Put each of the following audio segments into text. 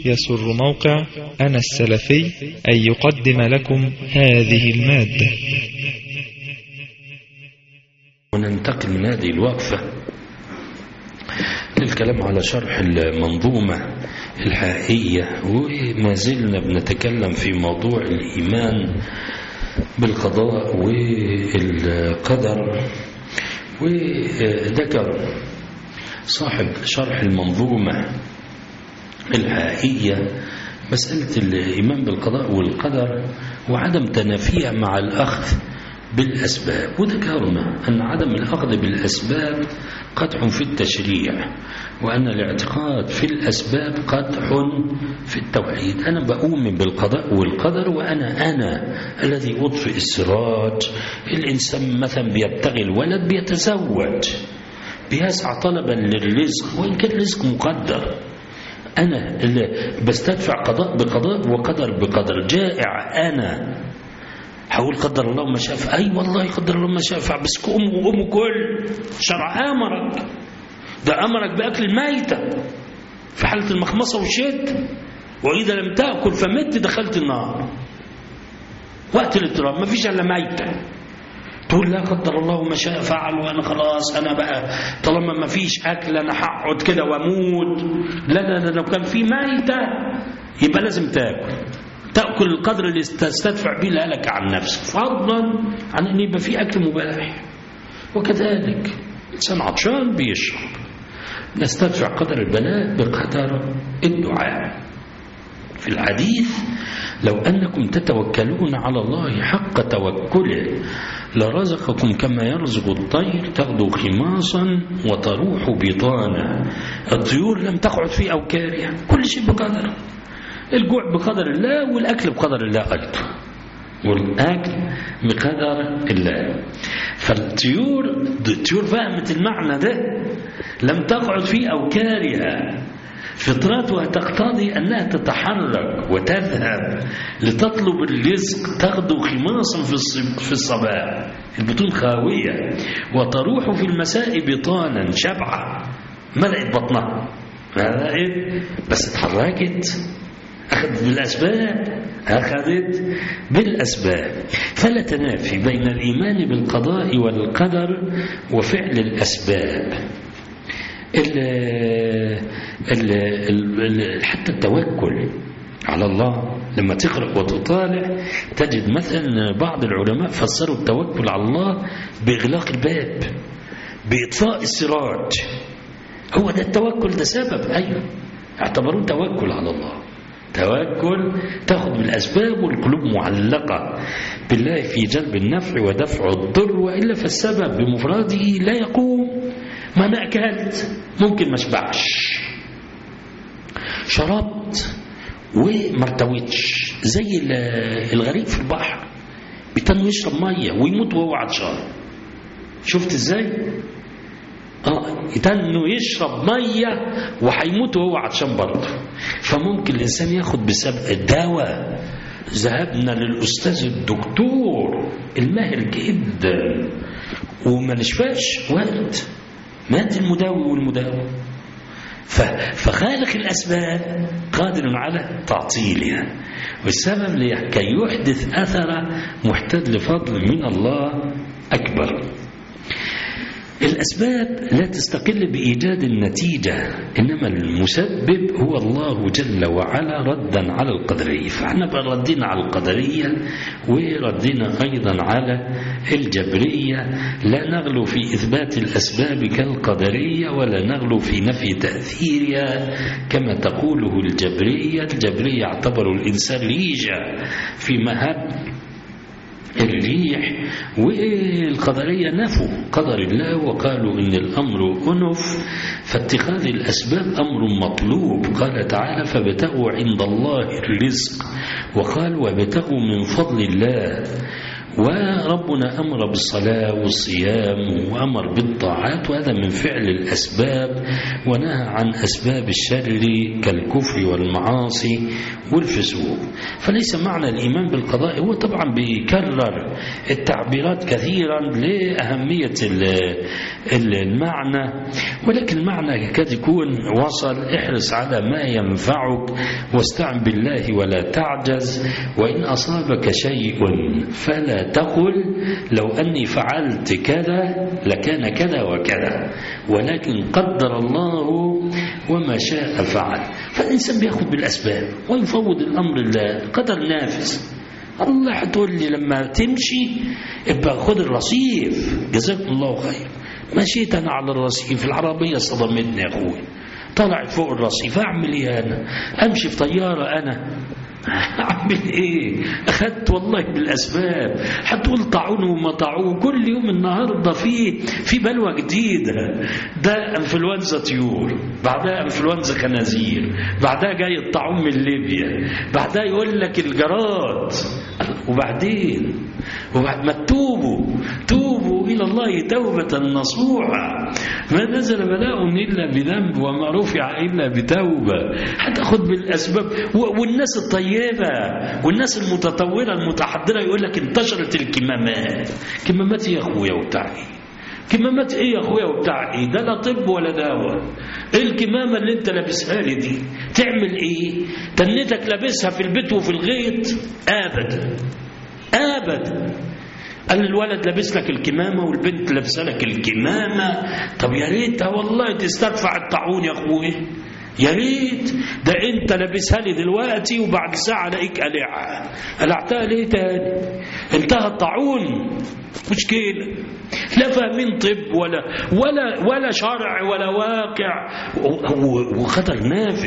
يسر موقع أنا السلفي أن يقدم لكم هذه المادة. وننتقل من هذه الوقفة للكلام على شرح المنظومة الحائية، وما زلنا بنتكلم في موضوع الإيمان بالقضاء والقدر. وذكر صاحب شرح المنظومة الحائية مسألة الإيمان بالقضاء والقدر وعدم تنافيها مع الأخذ بالأسباب، وذكرنا أن عدم الأخذ بالأسباب قدح في التشريع، وأن الاعتقاد في الأسباب قدح في التوحيد. أنا بؤمن بالقضاء والقدر، وأنا الذي أطفئ السراج. الإنسان مثلا بيبتغي الولد بيتزوج، بيسعى طلبا للرزق، وإن كان الرزق مقدر. أنا اللي بستدفع قضاء بقضاء وقدر بقدر. جائع أنا حاول قدر الله ما شاء فعل. أي والله قدر الله ما شاء فعل، بس قوم كل شرع أمرك، ده أمرك بأكل الميتة في حالة المخمصة والشد، وإذا لم تأكل فمت دخلت النار وقت الاضطراب، ما فيش إلا ميتة. تقول لا قدر الله ما شاء فعل، وأنا خلاص أنا بقى طالما ما فيش أكل أنا هقعد كده وأموت. لا لو كان في ميتة يبقى لازم تأكل القدر اللي تستدفع به لك عن نفسك، فضلا عن أن يبقى في أكل مباح. وكذلك إنسان عطشان بيشرب، نستدفع قدر البلاء بقدر الدعاء. في الحديث لو أنكم تتوكلون على الله حق توكله لرزقكم كما يرزق الطير تغدو خماصا وتروح بطانا. الطيور لم تقعد في أوكارها، كل شيء بقدر. الجوع بقدر الله، والأكل بقدر الله أيضا، والأكل بقدر الله. فالطيور فهمت المعنى ده، لم تقعد في أوكارها، فطرتها تقتضي أنها تتحرك وتذهب لتطلب الرزق، تغدو خماصا في الصباح البطون خاوية، وتروح في المساء بطانا شبعة ملأت بطنها، بس اتحركت، أخذت بالأسباب. فلا تنافي بين الإيمان بالقضاء والقدر وفعل الأسباب. حتى التوكل على الله لما تقرأ وتطالع تجد مثلا بعض العلماء فسروا التوكل على الله بإغلاق الباب، بإطفاء السراج. هو ده التوكل، ده سبب، أيوه اعتبروه توكل على الله. توكل تأخذ بالأسباب والقلوب معلقة بالله في جلب النفع ودفع الضر، وإلا فالسبب بمفرده لا يقوم. ما أنا أكلت ممكن ما اشبعش، شربت وما ارتويتش، زي الغريق في البحر بيتنو يشرب مية ويموت وهو عطشان. شفت ازاي؟ يتنو يشرب مية وحيموت وهو عطشان برضه. فممكن الإنسان ياخد بسبب الدواء. ذهبنا للأستاذ الدكتور الماهر جدا وما نشفاش، وقت مات المداوي والمداوي. فخالق الأسباب قادر على تعطيلها، والسبب لكي يحدث أثر محتاج لفضل من الله أكبر. الأسباب لا تستقل بإيجاد النتيجة، إنما المسبب هو الله جل وعلا ردا على القدرية. فاحنا بقى ردينا على القدرية وردينا أيضا على الجبرية. لا نغلو في إثبات الأسباب كالقدرية، ولا نغلو في نفي تأثيرها كما تقوله الجبرية. الجبرية اعتبروا الإنسان ريجة في مهب الريح، والقدرية نفوا قدر الله وقالوا إن الأمر أنف، فاتخاذ الأسباب أمر مطلوب. قال تعالى فابتغوا عند الله الرزق، وقال وابتغوا من فضل الله. وربنا أمر بالصلاة والصيام وأمر بالطاعات، وهذا من فعل الأسباب، ونهى عن أسباب الشر كالكفر والمعاصي والفسوق. فليس معنى الإيمان بالقضاء، هو طبعا بيكرر التعبيرات كثيرا لأهمية المعنى، ولكن المعنى يكاد يكون وصل. احرص على ما ينفعك واستعن بالله ولا تعجز، وإن أصابك شيء فلا تقل لو أني فعلت كذا لكان كذا وكذا، ولكن قدر الله وما شاء فعل. فالإنسان بيأخذ بالأسباب ويفوض الأمر لله، القدر نافذ. الله هتقول لي لما تمشي ابقى خد الرصيف، جزاك الله خير. مشيت أنا على الرصيف، العربية صدمتني يا أخوي، طلعت فوق الرصيف، أعمل إيه أنا؟ أمشي في طيارة أنا؟ أعمل إيه؟ أخذت والله بالأسباب. هتقول طاعون وما طاعون، كل يوم النهاردة في بلوى جديدة، ده أنفلونزا طيور، بعدها أنفلونزا خنازير، بعدها جاي الطاعون من ليبيا، بعدها يقول لك الجراد، وبعد ما توبوا إلى الله توبة نصوحا، ما نزل بلاء إلا بذنب وما رفع إلا بتوبة. هتاخد بالأسباب. والناس الطيبة والناس المتطورة المتحضرة يقول لك انتشرت الكمامات. كمامات إيه يا أخويا وبتاع إيه؟ كمامات إيه يا أخويا وبتاع إيه؟ ده لا طب ولا دواء. الكمامة اللي أنت لابسها لي دي تعمل إيه؟ تنتك لابسها في البيت وفي الغيط؟ أبدا. قال الولد لابس لك الكمامة والبنت لابسه لك الكمامة. طب يا ريت والله تستدفع الطاعون يا أخوي، يا ريت. ده أنت لابسها لي دلوقتي وبعد ساعة ألاقيك قلعتها ليه تاني؟ انتهى الطاعون. مشكلة، لا فاهمين طب ولا شرع ولا واقع، وخطر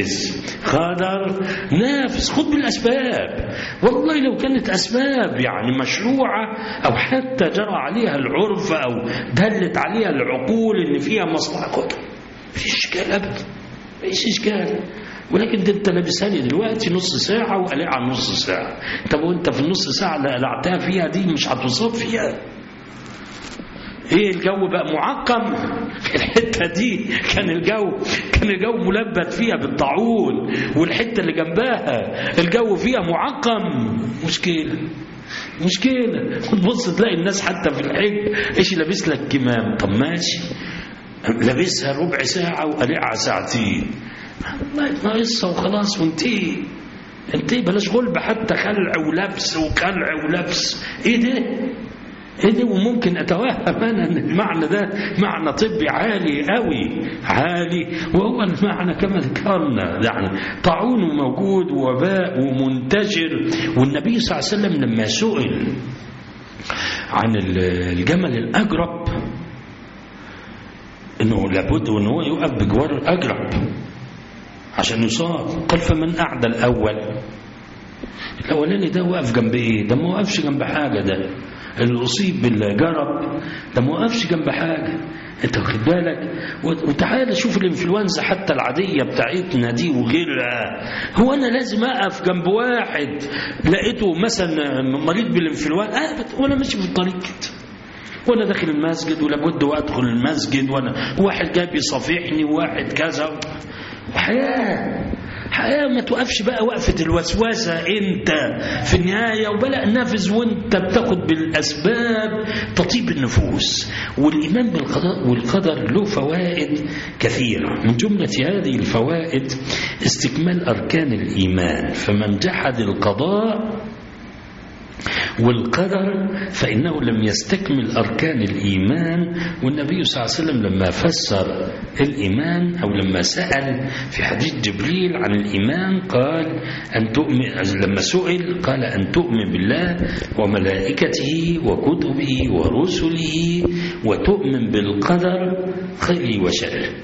نافذ. خد بالأسباب. والله لو كانت أسباب يعني مشروعة أو حتى جرى عليها العرف أو دلت عليها العقول إن فيها مصلحة، خدها، مفيش إشكال أبدا، مفيش إشكال. ولكن انت لابسها لي دلوقتي نص ساعة وقلعها نص ساعة. طب وانت في النص ساعة اللي قلعتها فيها دي مش هتصاب فيها؟ ايه الجو بقى معقم في الحتة دي؟ كان الجو ملبد فيها بالطاعون، والحتة اللي جنبها الجو فيها معقم. مشكلة. تبص تلاقي الناس حتى في الحج ايش لابس لك كمام. طب ماشي، لابسها ربع ساعة وقلعها ساعتين، الله يتناقصها وخلاص وانتهي. بلاش غلب حتى، خلع ولبس. ايه ده؟ وممكن اتوهم انا ان المعنى ده معنى طبي عالي قوي، وهو المعنى كما ذكرنا يعني طاعون موجود ووباء ومنتشر. والنبي صلى الله عليه وسلم لما سئل عن الجمل الأجرب انه لابد ان هو يقف بجوار الأجرب عشان يصاب، قال فمن أعدى الأولاني ده وقف جنب ايه؟ ده ما وقفش جنب حاجة، ده اللي أصيب بالجرب ده ما وقفش جنب حاجة. انت واخد بالك؟ وتعالى شوف الانفلونزا حتى العادية بتاعتنا دي وغيرها، هو أنا لازم أقف جنب واحد لقيته مثلا مريض بالانفلونزا وأنا ماشي في الطريق كده، وأنا داخل المسجد ولابد وأدخل المسجد، وأنا واحد جاي بيصافحني وواحد كذا، حياة ما توقفش بقى وقفة الوسوسة انت في النهاية، وبلأ النفذ وانت بتاخد بالأسباب تطيب النفوس. والإيمان بالقضاء والقدر له فوائد كثيرة، من جملة هذه الفوائد استكمال أركان الإيمان. فمن جحد القضاء والقدر فإنه لم يستكمل أركان الإيمان. والنبي صلى الله عليه وسلم لما فسر الإيمان أو لما سأل في حديث جبريل عن الإيمان قال أن تؤمن، لما سئل قال أن تؤمن بالله وملائكته وكتبه ورسله وتؤمن بالقدر خيره وشره.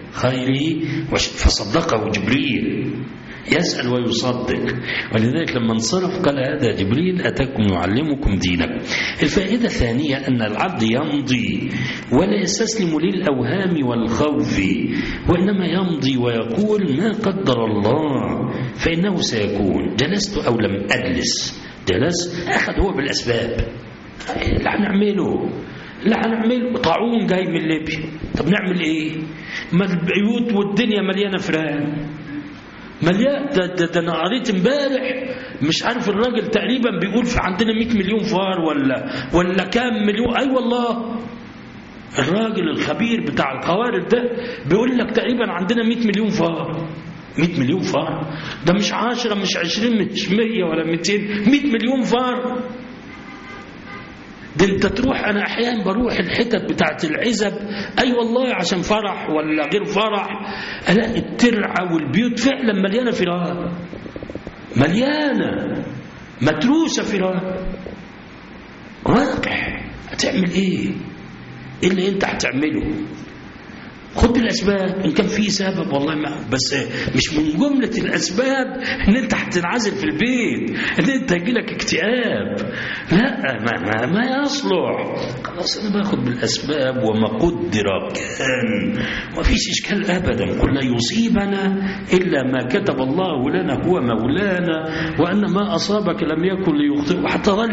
فصدقه جبريل، يسأل ويصدق. ولذلك لما انصرف قال هذا جبريل أتاكم يعلمكم دينكم. الفائدة الثانية أن العبد يمضي ولا يستسلم للأوهام والخوف، وإنما يمضي ويقول ما قدر الله فإنه سيكون. جلست أو لم أجلس، جلس أخذ هو بالأسباب، اللي هنعمله طاعون جاي من ليبيا. طب نعمل ايه؟ ما البيوت والدنيا مليانه فئران، مليان. ده انا قريت امبارح مش عارف الراجل تقريبا بيقول في عندنا 100 مليون فار ولا كام مليون. اي والله الراجل الخبير بتاع القوارب ده بيقول لك تقريبا عندنا 100 مليون فار. 100 مليون فار ده مش 10 مش 20 مش 100 ولا 200، 100 مليون فار. ده انت تروح، انا احيانا بروح الحتت بتاعت العزب اي والله عشان فرح ولا غير فرح، الاقي الترعه والبيوت فعلا مليانه فئران، مليانه متروسه فئران. واقع. هتعمل ايه اللي انت هتعمله؟ خد بالاسباب ان كان في سبب، والله ما بس مش من جمله الاسباب ان انت هتنعزل في البيت، ان انت يجيلك اكتئاب. لا ما يصلح. خلاص انا باخد بالاسباب وما قدر كان، ما فيش اشكال ابدا. قل لا يصيبنا الا ما كتب الله لنا هو مولانا وان ما اصابك لم يكن ليخطئك، وهتظل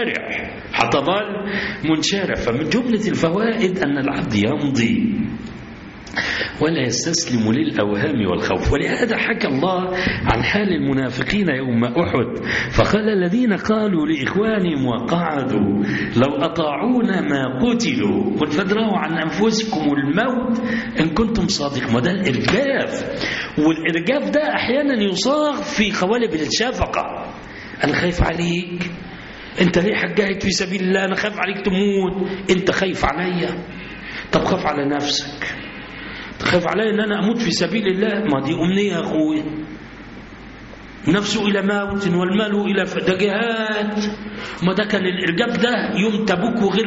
منشرح. فمن جمله الفوائد ان العبد يمضي ولا يستسلم للأوهام والخوف. ولهذا حكى الله عن حال المنافقين يوم أحد فقال الذين قالوا لإخوانهم وقعدوا لو أطاعونا ما قتلوا قل فادروا عن أنفسكم الموت إن كنتم صادقين. وده الإرجاف، والإرجاف ده أحيانا يصاغ في قوالب الشفقة. أنا خايف عليك، أنت ليه حجاهد في سبيل الله؟ أنا خايف عليك تموت، أنت خايف عليا. طب خاف على نفسك، خاف علي ان انا اموت في سبيل الله. ما دي امنيه يا اخويا. نفسه الى موت والمال الى ده جهاد. ما ده كان الارجاف ده يوم تبوك وغير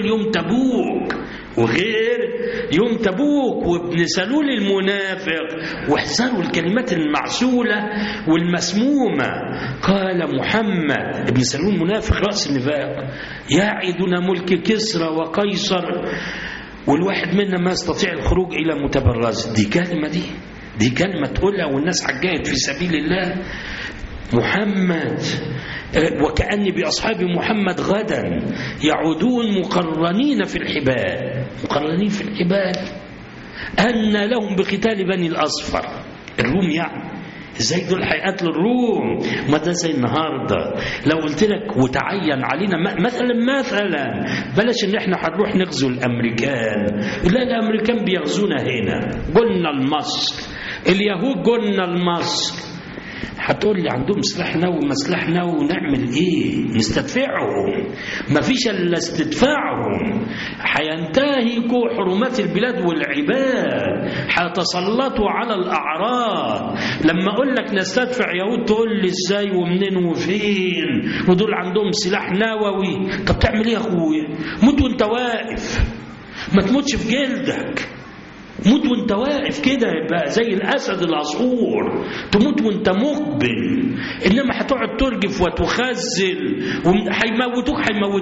يوم تبوك وابن سلول المنافق. واحذروا الكلمات المعسوله والمسمومه. قال محمد ابن سلول المنافق راس النفاق يعدنا ملك كسرى وقيصر والواحد منا ما يستطيع الخروج إلى متبرز. دي كلمة تقولها والناس حجاهد في سبيل الله. محمد وكأن بأصحاب محمد غدا يعودون مقرنين في الحبال أن لهم بقتال بني الأصفر الروم. يعني ازاي دول هيقاتلوا الروم؟ ما ده زي النهارده لو قلت لك وتعين علينا مثلا بلاش ان احنا هنروح نغزو الامريكان. لا الامريكان بيغزونا هنا، قلنا لمصر، اليهود قلنا لمصر. هتقول لي عندهم سلاح نووي، ما سلاح نووي نعمل ايه؟ نستدفعهم. ما فيش الا استدفاعهم. هينتهكوا حرمات البلاد والعباد، هيتسلطوا على الاعراض. لما اقول لك نستدفع يهود تقول لي ازاي ومنين وفين، ودول عندهم سلاح نووي. طب تعمل ايه يا اخويا؟ موت وانت واقف، ما تموتش في جلدك. موت وانت واقف كده يبقى زي الاسد العصفور، تموت وانت مقبل. انما هتقعد ترجف وتخزل هيموتوك.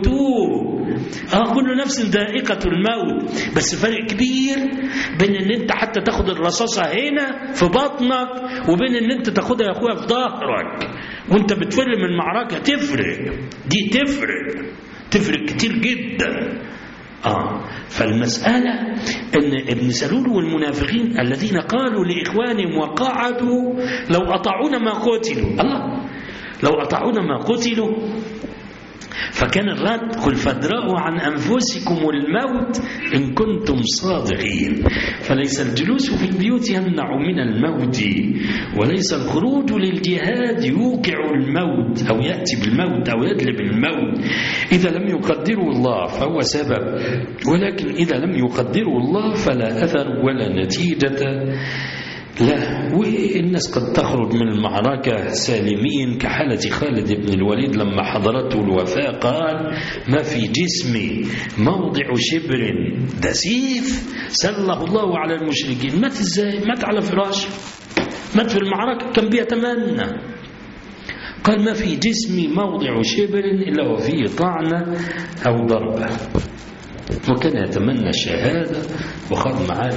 كل نفس ذائقة الموت. بس فرق كبير بين ان انت حتى تاخد الرصاصة هنا في بطنك وبين ان انت تاخدها يا اخويا في ظهرك وانت بتفر من المعركة. دي تفرق كتير جدا. فالمسألة أن ابن سلول والمنافقين الذين قالوا لإخوانهم وقعدوا لو أطاعونا ما قتلوا. الله، لو أطاعونا ما قتلوا. فكان الرد قل فادرأوا عن أنفسكم الموت إن كنتم صادقين. فليس الجلوس في البيوت يمنع من الموت، وليس الخروج للجهاد يوقع الموت أو يأتي بالموت أو يجلب الموت. إذا لم يقدروا الله فهو سبب، ولكن إذا لم يقدروا الله فلا أثر ولا نتيجة لا. والناس قد تخرج من المعركة سالمين كحالة خالد بن الوليد لما حضرته الوفاة قال ما في جسمي موضع شبر، ده سيف سله الله على المشركين. مات ازاي؟ مات على فراشه، مات في المعركة كان بيتمنى. قال ما في جسمي موضع شبر إلا وفيه طعنة أو ضربة، وكان يتمنى الشهادة وخاض معارك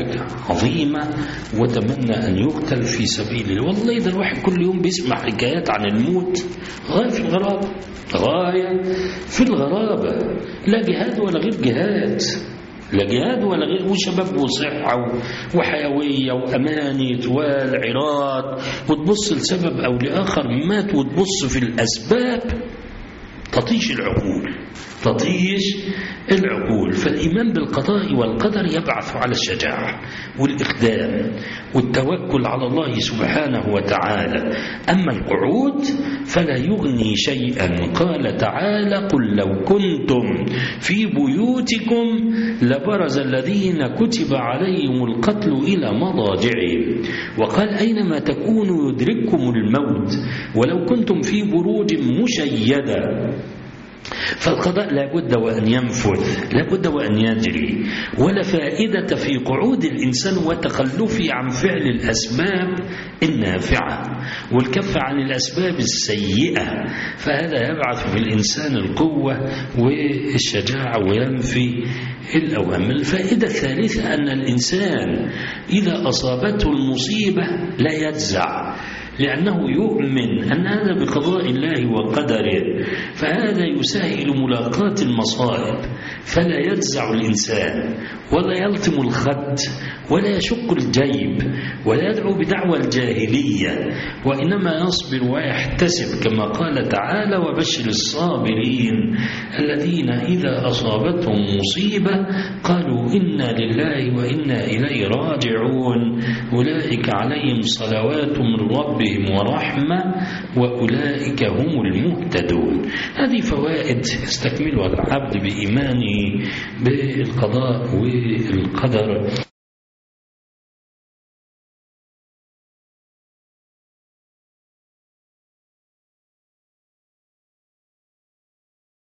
عظيمة وتمنى أن يقتل في سبيله. والله ده الواحد كل يوم بيسمع حكايات عن الموت غاية في الغرابة، غاية في الغرابة. لا جهاد ولا غير جهاد، لا جهاد ولا غير، وشباب وصحة وحيوية وأماني والعراض، وتبص لسبب أو لآخر مات وتبص في الأسباب تطيش العقول، تطيش العقول. فالإيمان بالقضاء والقدر يبعث على الشجاعة والإقدام والتوكل على الله سبحانه وتعالى. أما القعود فلا يغني شيئا. قال تعالى: قل لو كنتم في بيوتكم لبرز الذين كتب عليهم القتل إلى مضاجعهم. وقال: أينما تكونوا يدرككم الموت ولو كنتم في بروج مشيدة. فالقضاء لا بد وأن ينفذ، لا بد وأن يجري، ولا فائدة في قعود الإنسان وتخلفه عن فعل الأسباب النافعة والكف عن الأسباب السيئة. فهذا يبعث في الإنسان القوة والشجاعة وينفي الأوهام. الفائدة الثالثة أن الإنسان إذا أصابته المصيبة لا يجزع، لأنه يؤمن أن هذا بقضاء الله وقدره، فهذا يسهل ملاقاة المصائب، فلا يجزع الإنسان ولا يلطم الخد ولا يشق الجيب ولا يدعو بدعوى الجاهلية، وإنما يصبر ويحتسب كما قال تعالى: وبشر الصابرين الذين إذا أصابتهم مصيبة قالوا إنا لله وإنا إليه راجعون أولئك عليهم صلوات من ربهم ورحمة وأولئك هم المهتدون. هذه فوائد يستكملها العبد بإيمانه بالقضاء والقدر.